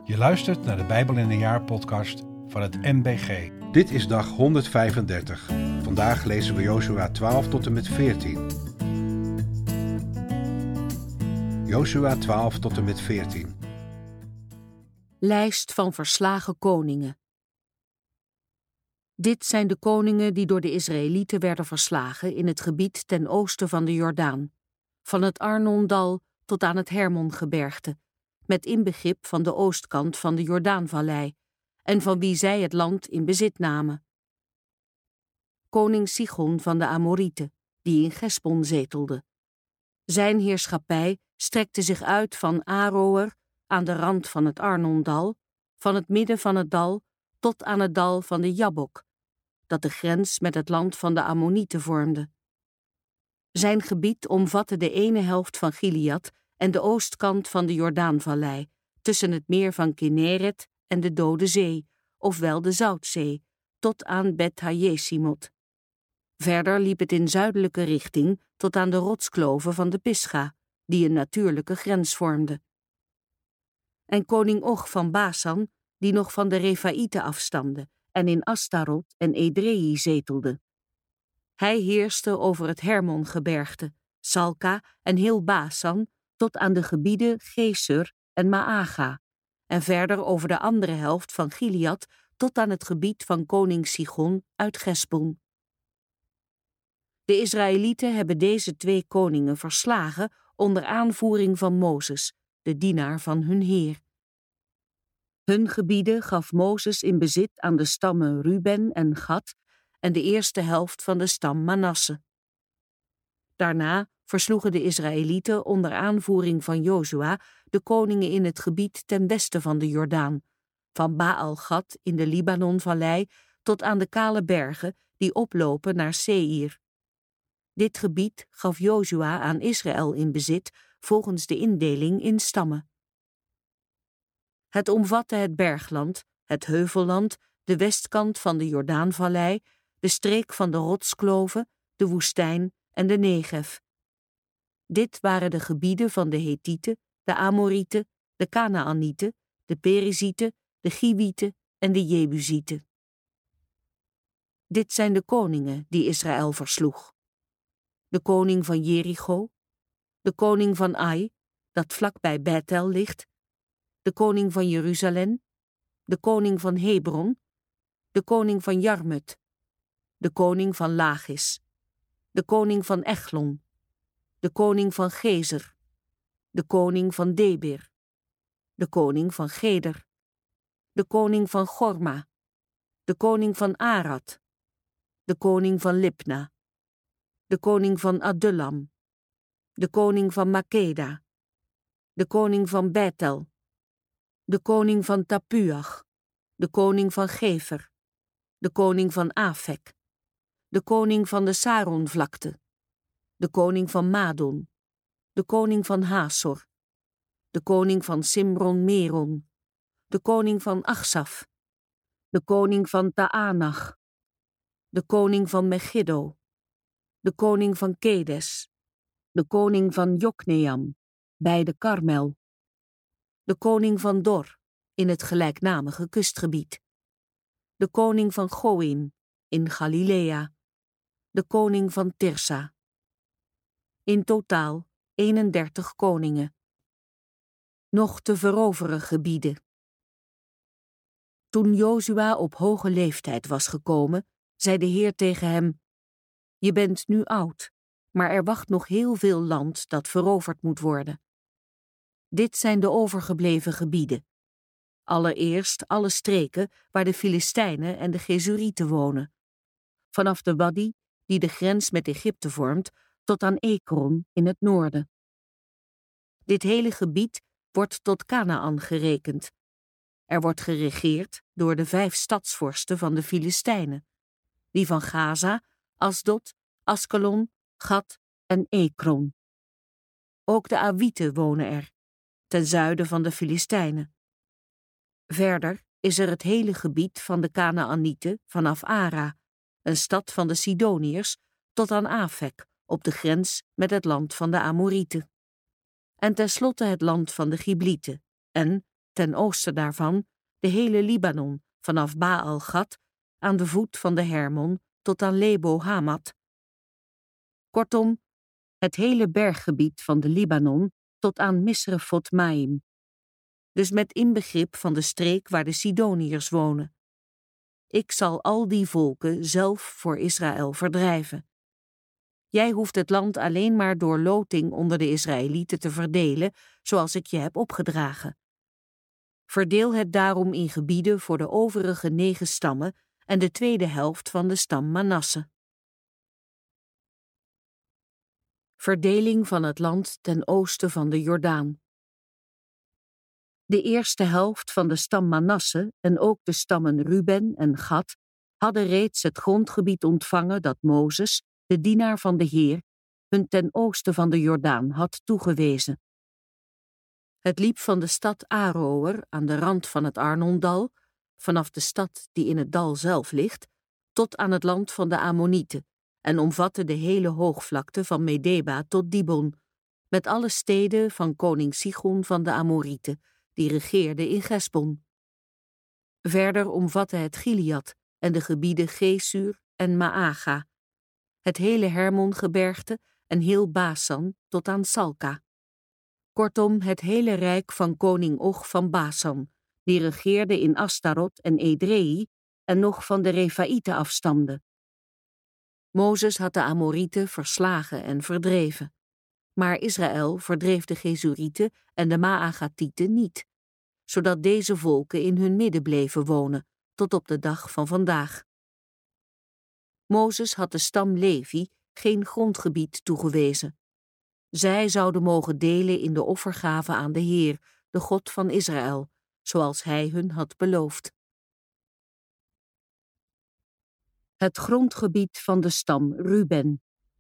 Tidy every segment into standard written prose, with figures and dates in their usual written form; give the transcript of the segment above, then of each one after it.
Je luistert naar de Bijbel in een jaar podcast van het MBG. Dit is dag 135. Vandaag lezen we Josua 12 tot en met 14. Josua 12 tot en met 14. Lijst van verslagen koningen. Dit zijn de koningen die door de Israëlieten werden verslagen in het gebied ten oosten van de Jordaan, van het Arnondal tot aan het Hermongebergte, met inbegrip van de oostkant van de Jordaanvallei, en van wie zij het land in bezit namen. Koning Sichon van de Amorieten, die in Gesbon zetelde. Zijn heerschappij strekte zich uit van Aroer aan de rand van het Arnondal, van het midden van het dal tot aan het dal van de Jabbok, dat de grens met het land van de Ammonieten vormde. Zijn gebied omvatte de ene helft van Gilead en de oostkant van de Jordaanvallei, tussen het meer van Kinneret en de Dode Zee, ofwel de Zoutzee, tot aan Bet-Hajesimot. Verder liep het in zuidelijke richting tot aan de rotskloven van de Pisga, die een natuurlijke grens vormde. En koning Og van Basan, die nog van de Refaïten afstamde en in Astarot en Edrei zetelde. Hij heerste over het Hermongebergte, Salka en heel Basan, tot aan de gebieden Geser en Maaga, en verder over de andere helft van Gilead tot aan het gebied van koning Sichon uit Gesbon. De Israëlieten hebben deze 2 koningen verslagen onder aanvoering van Mozes, de dienaar van hun Heer. Hun gebieden gaf Mozes in bezit aan de stammen Ruben en Gad en de eerste helft van de stam Manasse. Daarna versloegen de Israëlieten onder aanvoering van Jozua de koningen in het gebied ten westen van de Jordaan, van Baal-Gad in de Libanonvallei tot aan de kale bergen die oplopen naar Seir. Dit gebied gaf Jozua aan Israël in bezit volgens de indeling in stammen. Het omvatte het bergland, het heuvelland, de westkant van de Jordaanvallei, de streek van de rotskloven, de woestijn en de Negev. Dit waren de gebieden van de Hethieten, de Amorieten, de Kanaanieten, de Perizieten, de Giwieten en de Jebusieten. Dit zijn de koningen die Israël versloeg. De koning van Jericho, de koning van Ai, dat vlakbij Bethel ligt, de koning van Jeruzalem, de koning van Hebron, de koning van Jarmut, de koning van Lachis, de koning van Echlon, de koning van Gezer, de koning van Debir, de koning van Geder, de koning van Gorma, de koning van Arad, de koning van Libna, de koning van Adullam, de koning van Makeda, de koning van Bethel, de koning van Tapuach, de koning van Gefer, de koning van Afek, de koning van de Saronvlakte, de koning van Madon, de koning van Hasor, de koning van Simron-Meron, de koning van Achsaf, de koning van Taanach, de koning van Megiddo, de koning van Kedes, de koning van Jokneam, bij de Karmel, de koning van Dor, in het gelijknamige kustgebied, de koning van Goim, in Galilea, de koning van Tirsa. In totaal 31 koningen. Nog te veroveren gebieden. Toen Jozua op hoge leeftijd was gekomen, zei de Heer tegen hem: Je bent nu oud, maar er wacht nog heel veel land dat veroverd moet worden. Dit zijn de overgebleven gebieden. Allereerst alle streken waar de Filistijnen en de Gezurieten wonen. Vanaf de Wadi, die de grens met Egypte vormt, tot aan Ekron in het noorden. Dit hele gebied wordt tot Kanaan gerekend. Er wordt geregeerd door de 5 stadsvorsten van de Filistijnen, die van Gaza, Asdod, Askelon, Gat en Ekron. Ook de Awieten wonen er, ten zuiden van de Filistijnen. Verder is er het hele gebied van de Kanaanieten vanaf Ara, een stad van de Sidoniërs, tot aan Afek, op de grens met het land van de Amorieten. En tenslotte het land van de Giblieten en, ten oosten daarvan de hele Libanon, vanaf Baal-Gad, aan de voet van de Hermon, tot aan Lebo-Hamat. Kortom, het hele berggebied van de Libanon tot aan Misrefot-Maim. Dus met inbegrip van de streek waar de Sidoniërs wonen. Ik zal al die volken zelf voor Israël verdrijven. Jij hoeft het land alleen maar door loting onder de Israëlieten te verdelen, zoals ik je heb opgedragen. Verdeel het daarom in gebieden voor de overige 9 stammen en de tweede helft van de stam Manasse. Verdeling van het land ten oosten van de Jordaan. De eerste helft van de stam Manasse en ook de stammen Ruben en Gad hadden reeds het grondgebied ontvangen dat Mozes, de dienaar van de Heer, hun ten oosten van de Jordaan had toegewezen. Het liep van de stad Aroër aan de rand van het Arnondal, vanaf de stad die in het dal zelf ligt, tot aan het land van de Ammonieten en omvatte de hele hoogvlakte van Medeba tot Dibon, met alle steden van koning Sigon van de Amorieten, die regeerde in Gesbon. Verder omvatte het Gilead en de gebieden Gesur en Maaga, het hele Hermongebergte en heel Basan tot aan Salka. Kortom, het hele rijk van koning Og van Basan, die regeerde in Astarot en Edrei en nog van de Refaïten afstamde. Mozes had de Amorieten verslagen en verdreven. Maar Israël verdreef de Gesurieten en de Maagatieten niet, zodat deze volken in hun midden bleven wonen, tot op de dag van vandaag. Mozes had de stam Levi geen grondgebied toegewezen. Zij zouden mogen delen in de offergave aan de Heer, de God van Israël, zoals hij hun had beloofd. Het grondgebied van de stam Ruben.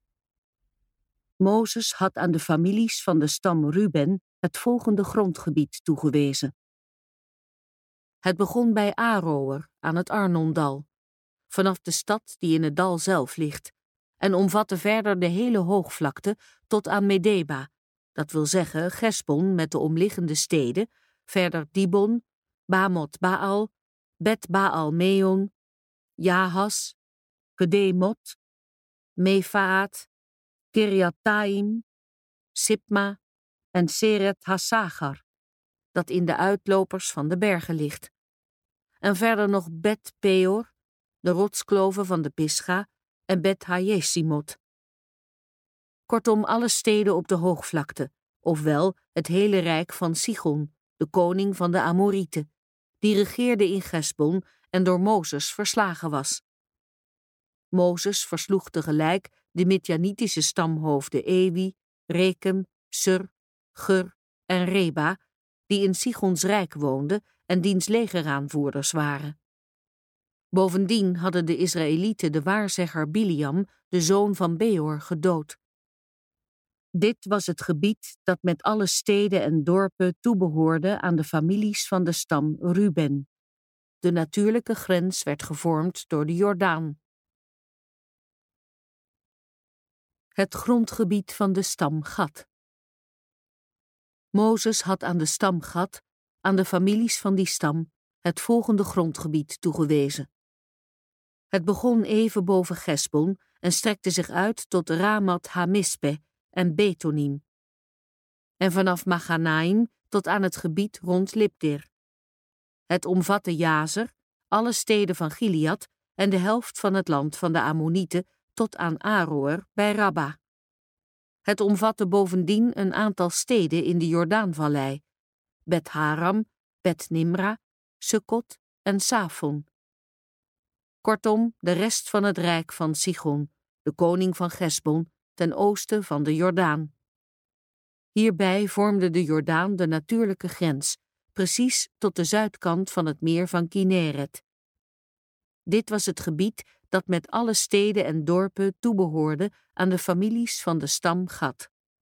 Mozes had aan de families van de stam Ruben het volgende grondgebied toegewezen. Het begon bij Aroër aan het Arnondal, vanaf de stad die in het dal zelf ligt, en omvatte verder de hele hoogvlakte tot aan Medeba, dat wil zeggen Gesbon met de omliggende steden, verder Dibon, Bamot Baal, Bet Baal Meon, Jahas, Kedemot, Mefaat, Kiriataim, Sipma en Seret Hasagar, dat in de uitlopers van de bergen ligt. En verder nog Bet Peor, de rotskloven van de Pisga, en Bet Hajesimot. Kortom, alle steden op de hoogvlakte, ofwel het hele rijk van Sigon, de koning van de Amorieten, die regeerde in Gesbon en door Mozes verslagen was. Mozes versloeg tegelijk de Midjanitische stamhoofden Ewi, Rekem, Sur, Gur en Reba, die in Sigons rijk woonden en diens legeraanvoerders waren. Bovendien hadden de Israëlieten de waarzegger Biliam, de zoon van Beor, gedood. Dit was het gebied dat met alle steden en dorpen toebehoorde aan de families van de stam Ruben. De natuurlijke grens werd gevormd door de Jordaan. Het grondgebied van de stam Gad. Mozes had aan de stam Gad, aan de families van die stam, het volgende grondgebied toegewezen. Het begon even boven Gesbon en strekte zich uit tot Ramat Hamispe en Betonim, en vanaf Maganaim tot aan het gebied rond Libdir. Het omvatte Jazer, alle steden van Gilead en de helft van het land van de Ammonieten tot aan Aroër bij Rabba. Het omvatte bovendien een aantal steden in de Jordaanvallei, Bet-Haram, Bet-Nimra, Sukkot en Safon. Kortom, de rest van het rijk van Sigon, de koning van Gesbon, ten oosten van de Jordaan. Hierbij vormde de Jordaan de natuurlijke grens, precies tot de zuidkant van het meer van Kineret. Dit was het gebied dat met alle steden en dorpen toebehoorde aan de families van de stam Gad.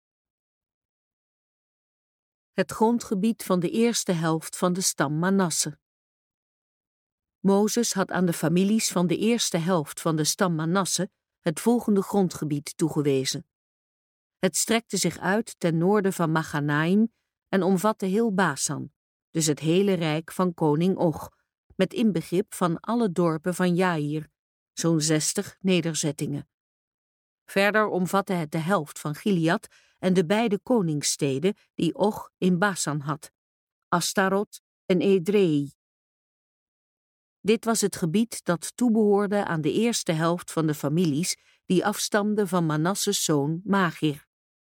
Het grondgebied van de eerste helft van de stam Manasse. Mozes had aan de families van de eerste helft van de stam Manasse het volgende grondgebied toegewezen. Het strekte zich uit ten noorden van Maganaim en omvatte heel Basan, dus het hele rijk van koning Og, met inbegrip van alle dorpen van Jaïr, zo'n 60 nederzettingen. Verder omvatte het de helft van Gilead en de beide koningssteden die Og in Basan had, Astarot en Edrei. Dit was het gebied dat toebehoorde aan de eerste helft van de families die afstamden van Manasses zoon Magir.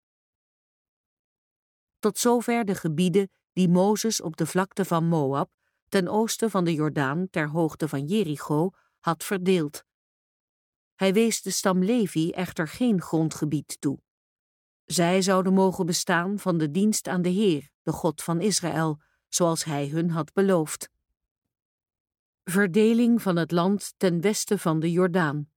Tot zover de gebieden die Mozes op de vlakte van Moab, ten oosten van de Jordaan ter hoogte van Jericho, had verdeeld. Hij wees de stam Levi echter geen grondgebied toe. Zij zouden mogen bestaan van de dienst aan de Heer, de God van Israël, zoals hij hun had beloofd. Verdeling van het land ten westen van de Jordaan.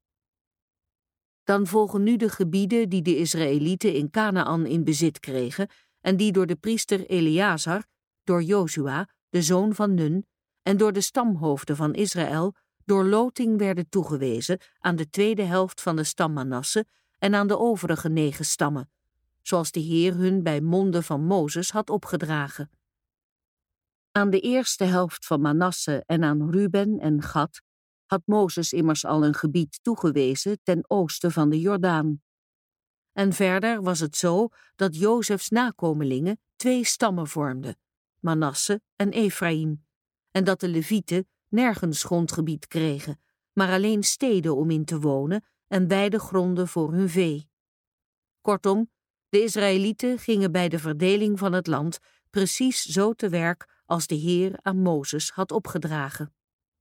Dan volgen nu de gebieden die de Israëlieten in Kanaän in bezit kregen en die door de priester Eleazar, door Jozua, de zoon van Nun, en door de stamhoofden van Israël door loting werden toegewezen aan de tweede helft van de stam Manasse en aan de overige 9 stammen, zoals de Heer hun bij monde van Mozes had opgedragen. Aan de eerste helft van Manasse en aan Ruben en Gad had Mozes immers al een gebied toegewezen ten oosten van de Jordaan. En verder was het zo dat Jozefs nakomelingen 2 stammen vormden, Manasse en Efraïm, en dat de Levieten nergens grondgebied kregen, maar alleen steden om in te wonen en weidegronden voor hun vee. Kortom, de Israëlieten gingen bij de verdeling van het land precies zo te werk als de Heer aan Mozes had opgedragen.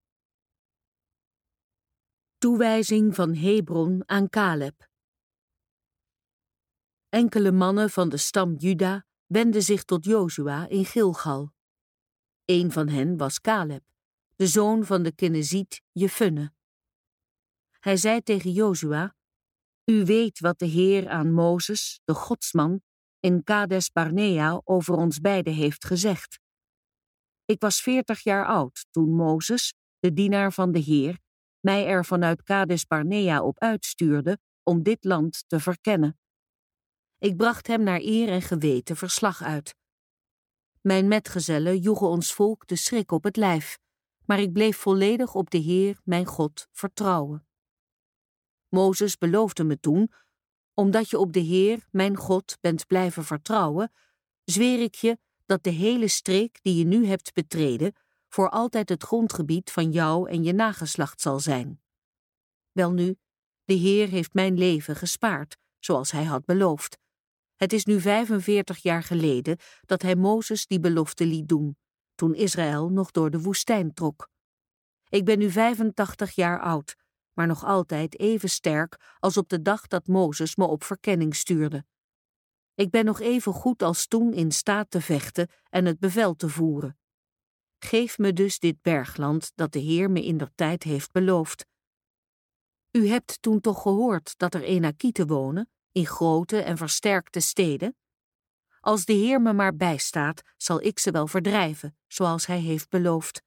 Toewijzing van Hebron aan Kaleb. Enkele mannen van de stam Juda wendden zich tot Jozua in Gilgal. Een van hen was Kaleb, de zoon van de Keniziet Jefunne. Hij zei tegen Jozua: U weet wat de Heer aan Mozes, de godsman, in Kades Barnea over ons beiden heeft gezegd. Ik was 40 jaar oud toen Mozes, de dienaar van de Heer, mij er vanuit Kades Barnea op uitstuurde om dit land te verkennen. Ik bracht hem naar eer en geweten verslag uit. Mijn metgezellen joegen ons volk de schrik op het lijf, maar ik bleef volledig op de Heer, mijn God, vertrouwen. Mozes beloofde me toen: omdat je op de Heer, mijn God, bent blijven vertrouwen, zweer ik je dat de hele streek die je nu hebt betreden voor altijd het grondgebied van jou en je nageslacht zal zijn. Welnu, de Heer heeft mijn leven gespaard, zoals hij had beloofd. Het is nu 45 jaar geleden dat hij Mozes die belofte liet doen, toen Israël nog door de woestijn trok. Ik ben nu 85 jaar oud, maar nog altijd even sterk als op de dag dat Mozes me op verkenning stuurde. Ik ben nog even goed als toen in staat te vechten en het bevel te voeren. Geef me dus dit bergland dat de Heer me indertijd heeft beloofd. U hebt toen toch gehoord dat er Enakieten wonen, in grote en versterkte steden? Als de Heer me maar bijstaat, zal ik ze wel verdrijven, zoals hij heeft beloofd.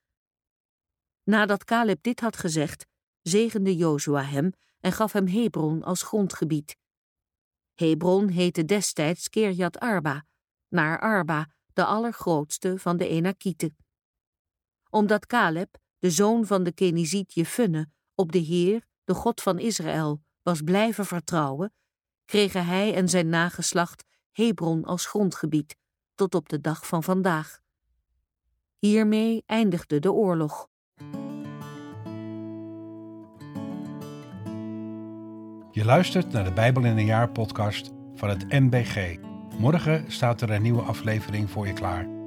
Nadat Kaleb dit had gezegd, zegende Jozua hem en gaf hem Hebron als grondgebied. Hebron heette destijds Kirjat Arba, naar Arba, de allergrootste van de Enakieten. Omdat Kaleb, de zoon van de Keniziet Jefunne, op de Heer, de God van Israël, was blijven vertrouwen, kregen hij en zijn nageslacht Hebron als grondgebied, tot op de dag van vandaag. Hiermee eindigde de oorlog. Je luistert naar de Bijbel in een jaar podcast van het MBG. Morgen staat er een nieuwe aflevering voor je klaar.